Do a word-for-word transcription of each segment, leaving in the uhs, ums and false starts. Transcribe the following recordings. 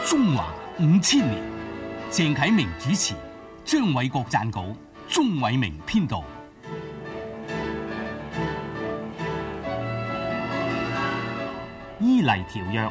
中華五千年，鄭啟明主持，張偉國撰稿，鍾偉明編導。伊犁條約。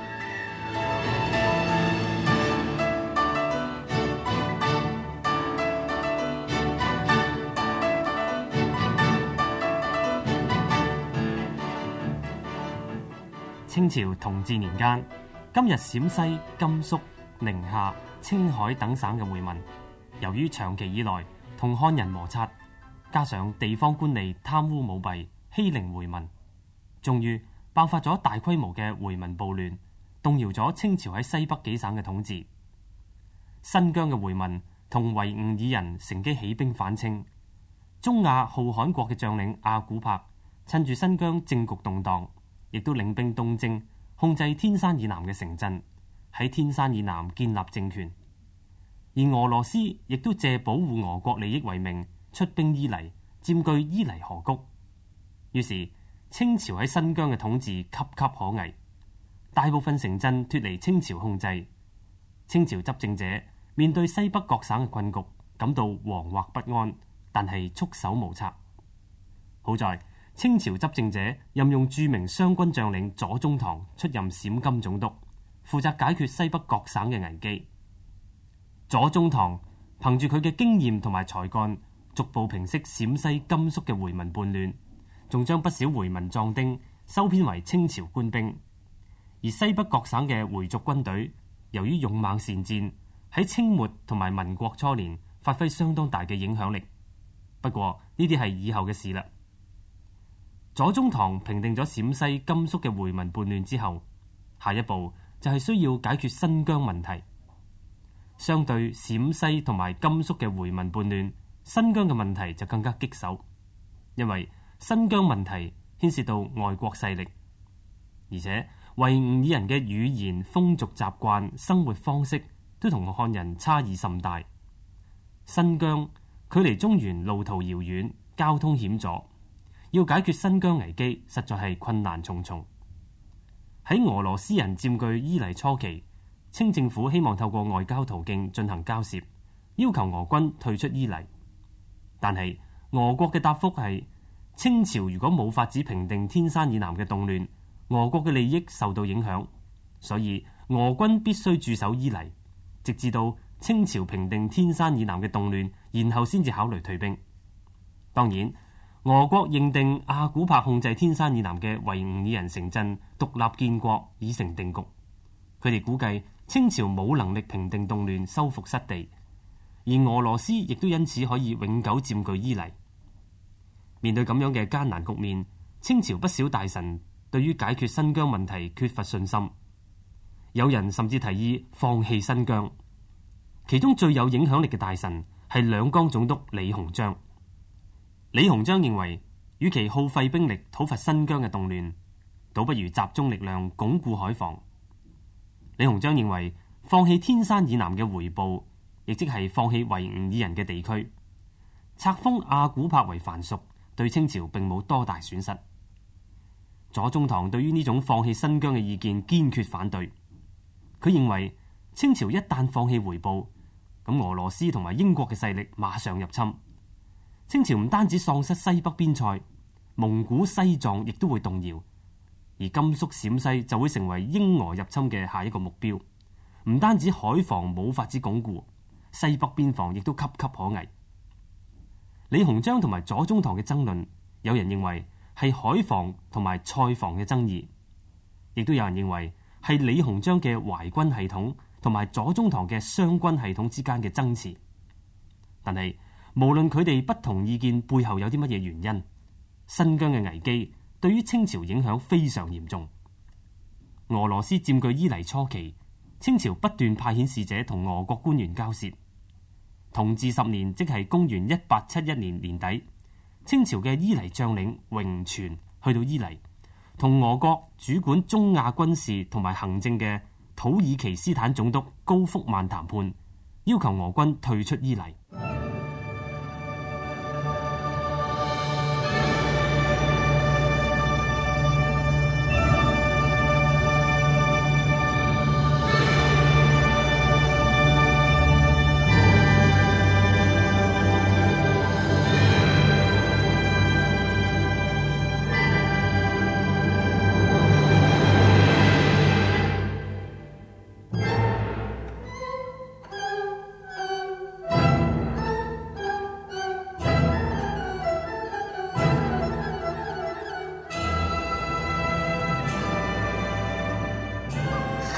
清朝同治年間，今日陝西、甘肅、寧夏、青海等省嘅回民，由於長期以來同漢人摩擦，加上地方官吏貪污舞弊、欺凌回民，終於爆發咗大規模嘅回民暴亂，動搖咗清朝喺西北幾省嘅統治。新疆嘅回民同維吾爾人乘機起兵反清，中亞浩罕國嘅將領阿古柏趁住新疆政局動盪，亦都領兵東征，控制天山以南嘅城鎮，喺天山以南建立政權。而俄羅斯亦都借保護俄國利益為名，出兵伊犁，佔據伊犁河谷。於是清朝喺新疆嘅統治岌岌可危，大部分城鎮脫離清朝控制。清朝執政者面對西北各省嘅困局，感到惶惑不安，但係束手無策。好在清朝執政者任用著名湘軍將領左宗棠出任陝甘總督，負責解決西北各省嘅危機。左宗棠憑住佢嘅經驗同埋才幹，逐步平息陝西、甘肅嘅回民叛亂，仲將不少回民壯丁收編為清朝官兵。而西北各省嘅回族軍隊，由於勇猛善戰，喺清末同埋民國初年發揮相當大嘅影響力。不過呢啲係以後嘅事啦。左宗棠平定咗陝西、甘肅嘅回民叛亂之後，下一步就係需要解決新疆問題。相對陝西同埋甘肅嘅回民叛亂，新疆嘅問題就更加棘手，因為新疆問題牽涉到外國勢力，而且維吾爾人嘅語言、風俗習慣、生活方式都同漢人差異甚大。新疆距離中原路途遙遠，交通險阻，要解決新疆危機實在係困難重重。喺俄羅斯人佔據伊犁初期，清政府希望透過外交途徑進行交涉，要求俄軍退出伊犁。但係俄國嘅答覆係，清朝如果冇法子平定天山以南嘅動亂，俄國嘅利益受到影響，所以俄軍必須駐守伊犁，直至到清朝平定天山以南嘅動亂，然後先至考慮退兵。當然，俄國認定阿古柏控制天山以南嘅維吾爾人城鎮獨立建國已成定局，佢哋估計清朝冇能力平定動亂、收復失地，而俄羅斯亦都因此可以永久佔據伊犁。面對咁樣嘅艱難局面，清朝不少大臣對於解決新疆問題缺乏信心，有人甚至提議放棄新疆。其中最有影響力嘅大臣係兩江總督李鴻章。李鴻章認為，與其耗費兵力討伐新疆嘅動亂，倒不如集中力量鞏固海防。李鴻章認為，放棄天山以南嘅回部，亦即係放棄維吾爾人嘅地區，冊封阿古柏為藩屬，對清朝並冇多大損失。左宗棠對於呢種放棄新疆嘅意見堅決反對，佢認為清朝一旦放棄回部，咁俄羅斯同埋英國嘅勢力馬上入侵。清朝唔單止喪失西北邊塞，蒙古、西藏亦都會動搖，而甘肅、陝西就會成為英俄入侵嘅下一個目標。唔單止海防冇法子鞏固，西北邊防亦都岌岌可危。李鴻章同埋左宗棠嘅爭論，有人認為係海防同埋塞防嘅爭議，亦都有人認為係李鴻章嘅淮軍系統同埋左宗棠嘅湘軍系統之間嘅爭持。但係無論佢哋不同意見背後有啲乜嘢原因，新疆嘅危機對於清朝影響非常嚴重。俄羅斯佔據伊犁初期，清朝不斷派遣使者同俄國官員交涉。同治十年，即係公元一八七一年年底，清朝嘅伊犁將領榮存去到伊犁，同俄國主管中亞軍事同埋行政嘅土爾其斯坦總督高福曼談判，要求俄軍退出伊犁。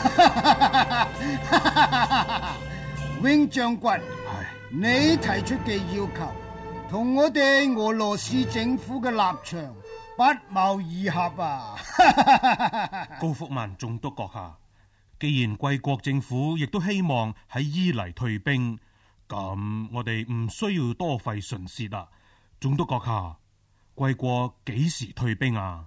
永將軍， 係你提出嘅要求同我哋俄羅斯政府嘅立場不謀而合啊！ 高福曼總督閣下，既然貴國政府亦都希望喺伊犁退兵，咁我哋唔需要多費唇舌啦。總督閣下，貴國幾時退兵啊？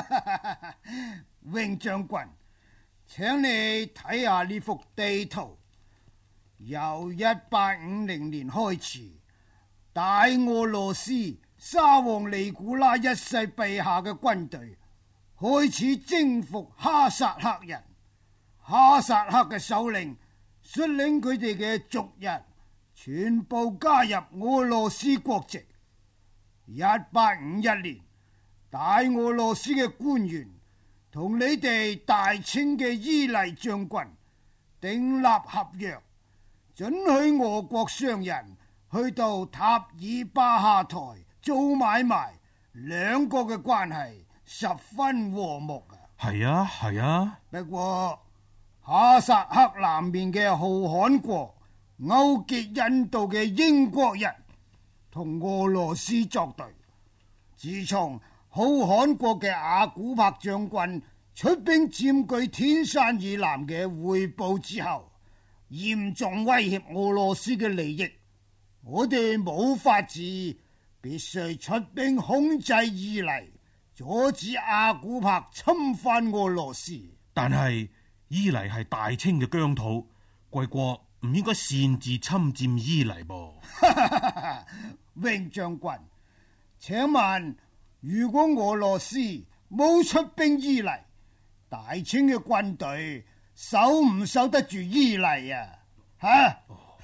永將軍，請你睇下呢幅地圖，由一八五零年開始，大俄羅斯沙皇尼古拉一世陛下嘅軍隊開始征服哈薩克人，哈薩克嘅首領率領佢哋嘅族人全部加入俄羅斯國籍。一八五一年，大俄羅斯嘅官員同你哋大清嘅伊犁將軍訂立合約，准許俄國商人去到塔爾巴哈台做買賣，兩國嘅關係十分和睦啊！ 係啊，係啊。 不過哈薩克南面嘅浩罕國勾結印度嘅英國人，同俄羅斯作對。自從浩罕國嘅阿古柏將軍出兵佔據天山以南嘅回報之後，嚴重威脅俄羅斯嘅利益，我哋冇法子，必須出兵控制伊犁，阻止阿古柏侵犯俄羅斯。 但係伊犁係大清嘅疆土，貴國唔應該擅自侵佔伊犁噃。 永將軍，請問如果俄羅斯冇出兵伊犁，大清嘅軍隊守唔守得住伊犁啊？吓！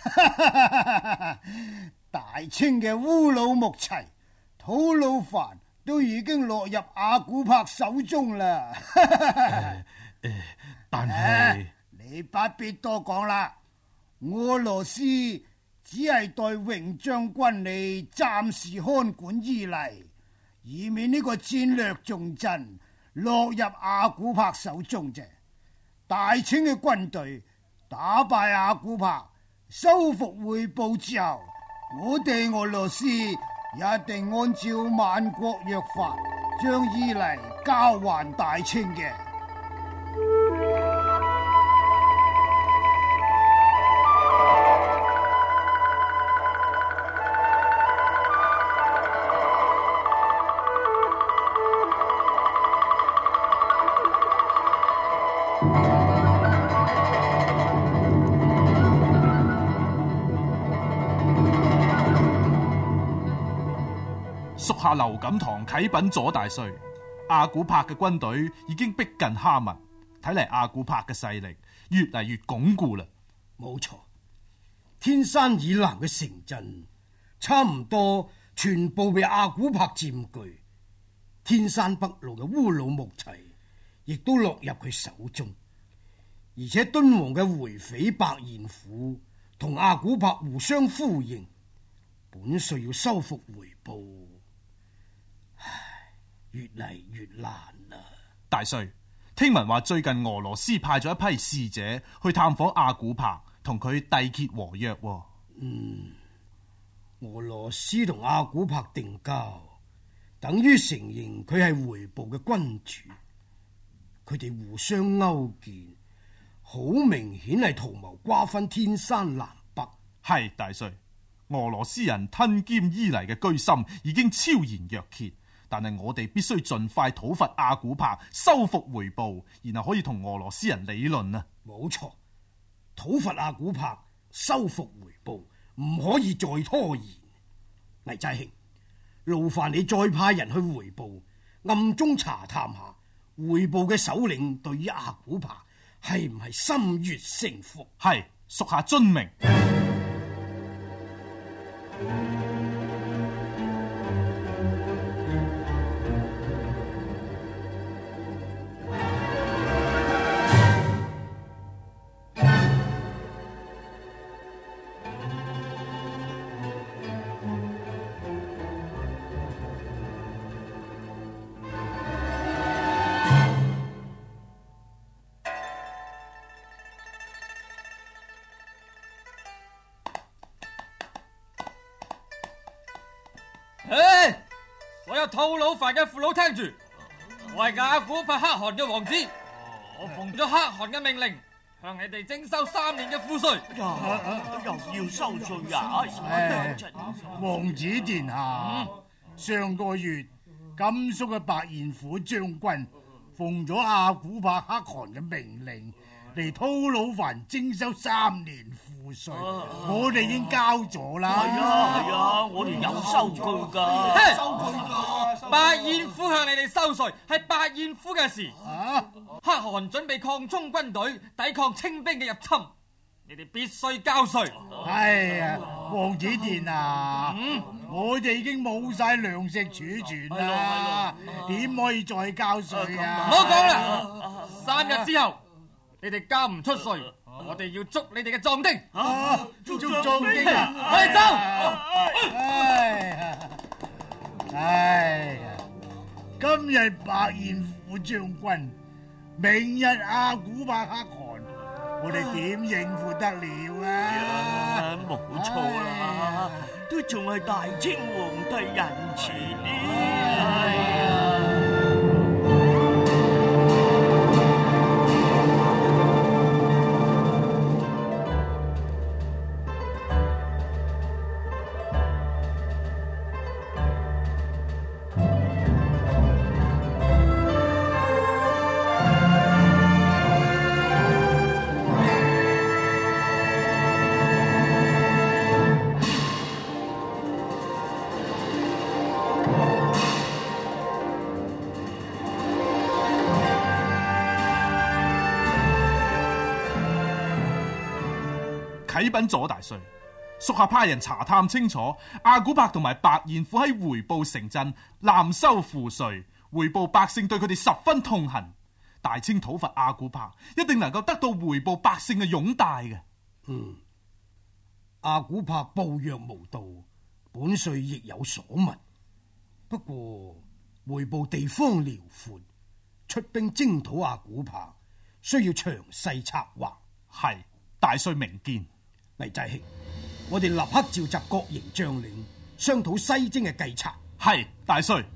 大清嘅烏魯木齊、吐魯番都已經落入阿古柏手中啦。 呃呃、但係、啊、 你不必多講啦，俄羅斯只係代榮將軍你暫時看管伊犁，以免呢個戰略重鎮落入阿古柏手中啫。大清嘅軍隊打敗阿古柏，收復回報之後，我哋俄羅斯一定按照萬國約法，將伊犁交還大清嘅。 屬下劉錦堂啟稟左大帥，阿古柏嘅軍隊已經逼近哈密，睇嚟阿古柏嘅勢力越嚟越鞏固啦。 冇錯，天山以南嘅城鎮差唔多全部被阿古柏佔據，天山北路嘅烏魯木齊亦都落入佢手中，而且敦煌嘅回匪白彥府同阿古柏互相呼應，本需要收復回報，唉，越嚟越難啦。 大帥，聽聞話最近俄羅斯派咗一批使者去探訪阿古柏，同佢締結和約。 嗯，俄羅斯同阿古柏定交，等於承認佢係回報嘅君主，佢哋互相勾結，好明顯係圖謀瓜分天山南北。 係大帥，俄羅斯人吞兼伊犁嘅居心已經超然若揭，但係我哋必須盡快討伐阿古柏，收復回報，然後可以同俄羅斯人理論啊！ 冇錯，討伐阿古柏，收復回報，唔可以再拖延。魏齋卿，勞煩你再派人去回報，暗中查探下回報嘅首領對於阿古柏係唔係心悅誠服。 係，屬下遵命。 誒，所有吐魯番嘅父老聽住，我係阿古柏可汗嘅王子，我奉咗可汗嘅命令，向你哋徵收三年嘅賦稅。 又要收稅啊！ 王子殿下，上個月甘肅嘅白燕虎將軍奉咗阿古柏可汗嘅命令嚟吐魯番徵收三年賦稅，我哋已經交咗啦。 係啊係啊，我哋有收據噶，收據噶。 白燕虎向你哋收稅係白燕虎嘅事。 啊， 可汗準備擴充軍隊，抵抗清兵嘅入侵，你哋必須交稅。 係啊，王子殿啊，嗯、我哋已經冇晒糧食儲存啦，點可以再交稅啊？ 唔好講啦，三日之後你哋交唔出稅，我哋要捉你哋嘅壯丁。 啊，捉捉壯丁啊！ 我哋走。 哎呀，哎呀，今日白燕虎將軍，明日阿古柏可汗，我哋點應付得了啊？ 冇錯啦，都仲係大清皇帝仁慈啲。 啟稟左大帥，屬下派人查探清楚，阿古柏同埋白燕虎喺回報城鎮濫收賦稅，回報百姓對佢哋十分痛恨。大清討伐阿古柏，一定能夠得到回報百姓嘅擁戴嘅。 嗯，阿古柏暴虐無道，本帥亦有所聞。不過回報地方遼闊，出兵征討阿古柏，需要詳細策劃。 係，大帥明見。 魏濟興，我哋立刻召集各營將領，商討西征嘅計策。 係，大帥。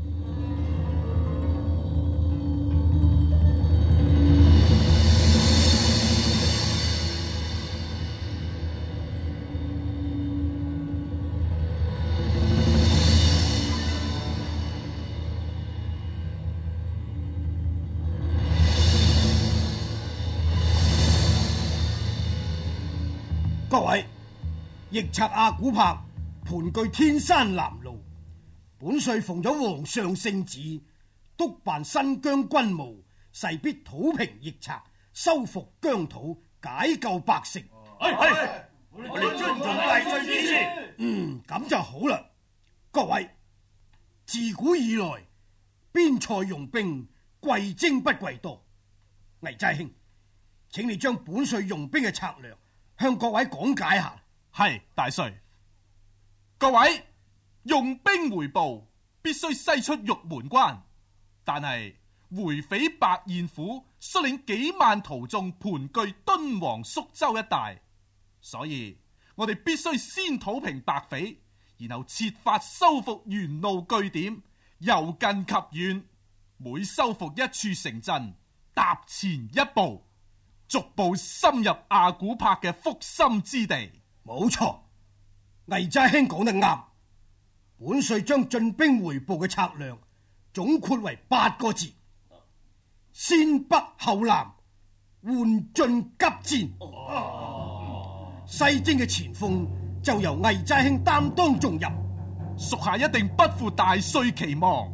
各位，逆賊阿古柏盤踞天山南路，本帥奉咗皇上聖旨，督辦新疆軍務，勢必討平逆賊，收復疆土，解救百姓。 係係，我哋遵從大帥指示。 嗯，咁就好啦。各位，自古以來，邊塞用兵，貴精不貴多。魏濟興，請你將本帥用兵嘅策略向各位講解下。 係，大帥。各位，用兵回報必須西出玉門關，但係回匪白燕虎率領幾萬徒眾盤踞敦煌肅州一帶，所以我哋必須先討平白匪，然後設法收復沿路據點，由近及遠，每收復一處城鎮，踏前一步，逐步深入阿古柏嘅腹心之地。 冇錯，魏齋兄講得啱。本帥將進兵回報嘅策略總括為八個字：先北後南，緩進急戰。哦、西征嘅前鋒就由魏齋兄擔當重任， 屬下一定不負大帥期望。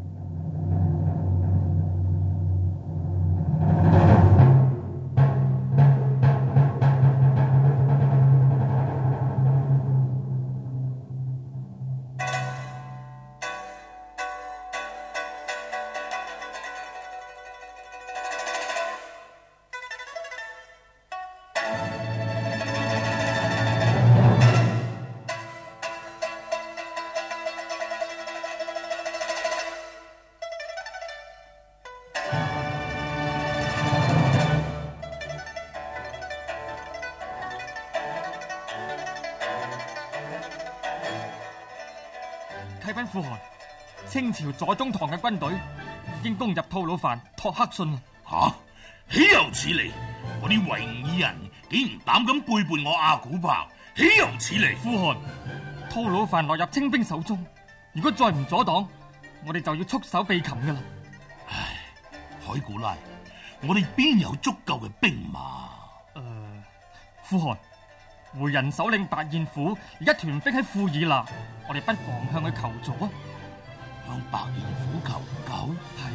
啟稟父汗，清朝左宗棠嘅軍隊已經攻入吐魯番托克遜啦。 吓，豈有此理！我啲維吾爾人竟然膽敢背叛我阿古柏，豈有此理！ 父汗，吐魯番落入清兵手中，如果再唔阻擋，我哋就要束手被擒噶啦。 唉，海古拉，我哋邊有足夠嘅兵馬？誒、 呃，父汗，回人首領白燕虎而家屯兵喺庫爾納，我哋不妨向佢求助啊！ 向白燕虎求救？ 係。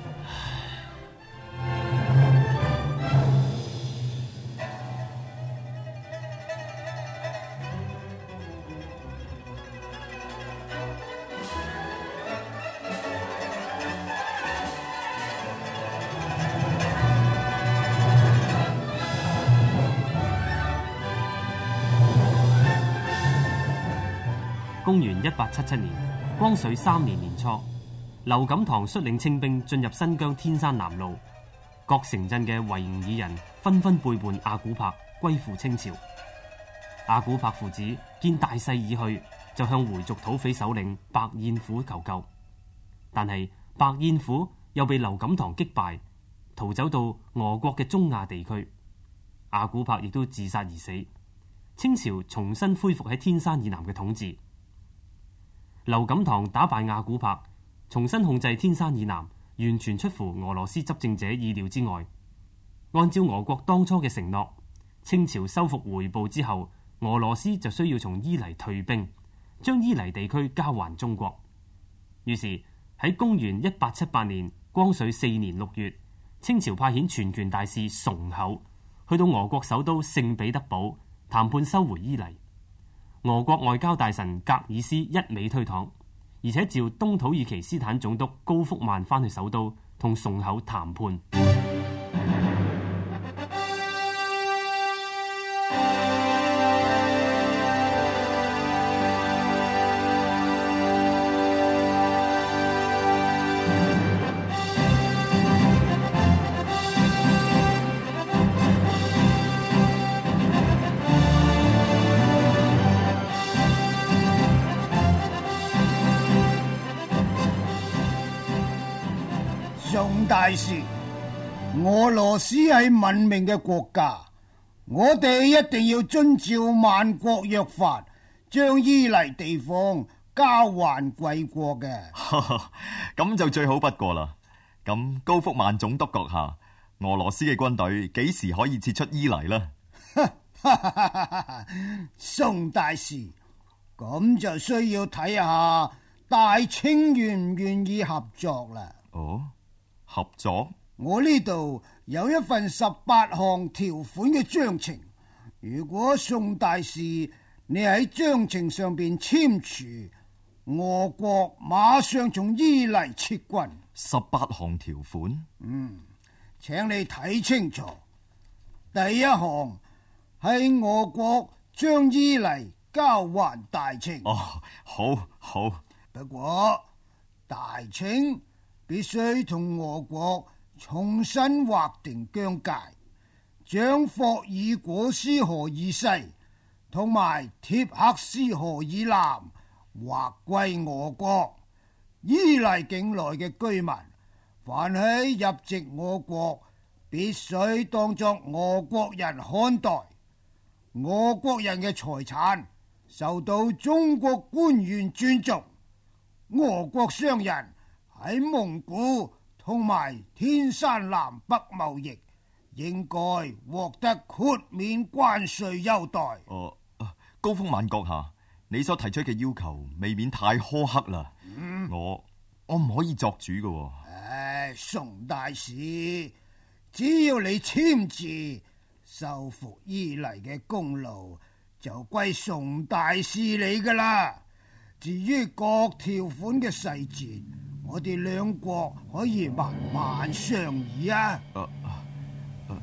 公元一八七七年，光緒三年年初，劉錦堂率領清兵進入新疆天山南路，各城鎮嘅維吾爾人紛紛背叛阿古柏，歸附清朝。阿古柏父子見大勢已去，就向回族土匪首領白燕虎求救，但係白燕虎又被劉錦堂擊敗，逃走到俄國嘅中亞地區。阿古柏亦都自殺而死。清朝重新恢復喺天山以南嘅統治。劉錦堂打敗阿古柏，重新控制天山以南，完全出乎俄羅斯執政者意料之外。按照俄國當初嘅承諾，清朝收復回部之後，俄羅斯就需要從伊犁退兵，將伊犁地區交還中國。於是喺公元一八七八年光緒四年六月，清朝派遣全權大使崇厚去到俄國首都聖彼得堡談判收回伊犁。俄國外交大臣格爾斯一味推搪，而且召東土耳其斯坦總督高福曼返去首都同崇厚談判。 宋大使，俄羅斯係文明嘅國家，我哋一定要遵照萬國約法，將伊犁地方交還貴國嘅。 咁就最好不過啦。咁高福曼總督閣下，俄羅斯嘅軍隊幾時可以撤出伊犁呢？ 宋大使，咁就需要睇下大清願唔願意合作啦。 哦。合作？ 我呢度有一份十八項條款嘅章程，如果宋大使你喺章程上邊簽署，俄國馬上從伊犁撤軍。 十八項條款？ 嗯，請你睇清楚。第一項係俄國將伊犁交還大清。 哦，好，好。 不過大清必須同俄國重新劃定疆界，將霍爾果斯河以西同埋帖克斯河以南劃歸俄國。伊犁境內嘅居民，凡係入籍我國，必須當作俄國人看待。俄國人嘅財產受到中國官員尊重。俄國商人喺蒙古同埋天山南北貿易，應該獲得豁免關稅優待。 哦、呃，高福曼閣下，你所提出嘅要求未免太苛刻啦。嗯、我我唔可以作主嘅。 唉，宋大使，只要你簽字，收復伊犁嘅功勞就歸宋大使你噶啦。至於各條款嘅細節，我哋兩國可以慢慢商議啊。啊啊啊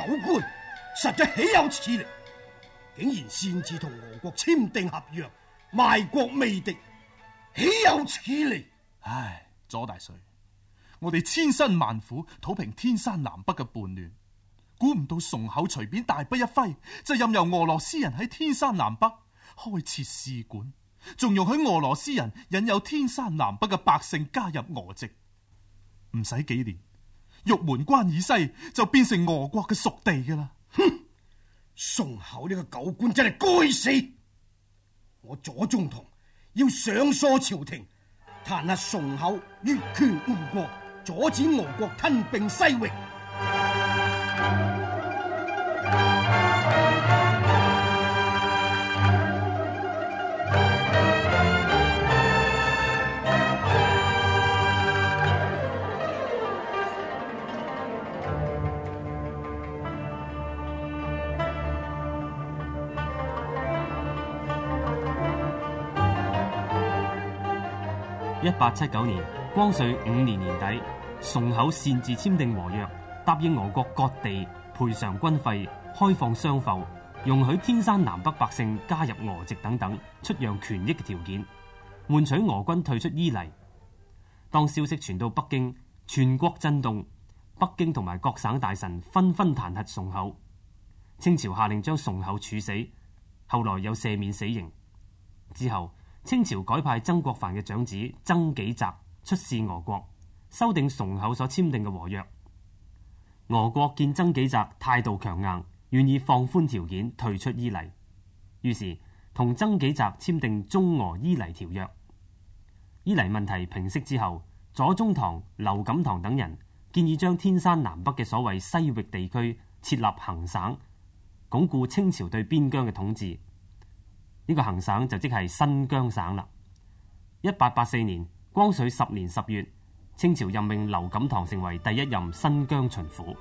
狗官，實在豈有此理！竟然擅自同俄國簽訂合約，賣國媚敵，豈有此理！ 唉，左大帥，我哋千辛萬苦討平天山南北嘅叛亂，估唔到崇厚隨便大筆一揮，就任由俄羅斯人喺天山南北開設使館，仲容許俄羅斯人引誘天山南北嘅百姓加入俄籍。唔使幾年，玉門關以西就變成俄國嘅屬地噶啦。 哼！崇厚呢個狗官真係該死！我左宗棠要上訴朝廷，彈劾崇厚越權誤國，阻止俄國吞併西域。 一八七九年，光緒五年年底，崇厚擅自簽訂和約，答應俄國割地、賠償軍費、開放商埠、容許天山南北百姓加入俄籍等等出讓權益嘅條件，換取俄軍退出伊犁。當消息傳到北京，全國震動，北京同埋各省大臣紛紛彈劾崇厚。清朝下令將崇厚處死，後來又赦免死刑。之後，清朝改派曾國藩嘅長子曾紀澤出使俄國，修訂崇厚所簽訂嘅和約。俄國見曾紀澤態度強硬，願意放寬條件退出伊犁，於是同曾紀澤簽訂中俄伊犁條約。伊犁問題平息之後，左宗棠、劉錦棠等人建議將天山南北嘅所謂西域地區設立行省，鞏固清朝對邊疆嘅統治。呢個行省就即係新疆省啦。一八八四年，光緒十年十月，清朝任命劉錦棠成為第一任新疆巡撫。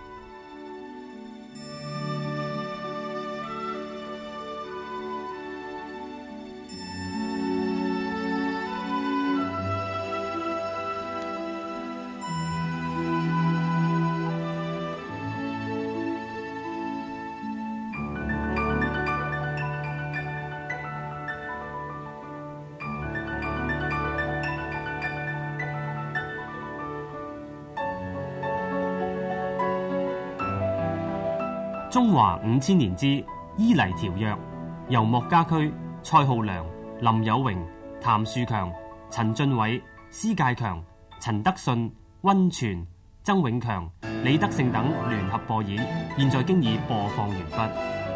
中華五千年之伊犁條約，由莫家駒、蔡浩良、林有榮、譚樹強、陳俊偉、施介強、陳德信、溫泉、曾永強、李德勝等聯合播演，現在經已播放完畢。